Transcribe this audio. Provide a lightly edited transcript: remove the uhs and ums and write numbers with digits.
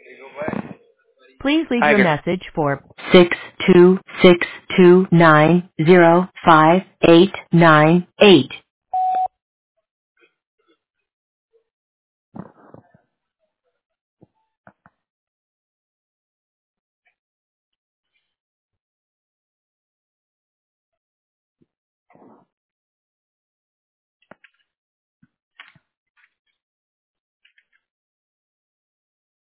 Please leave Hi, your good. message for 62629058898.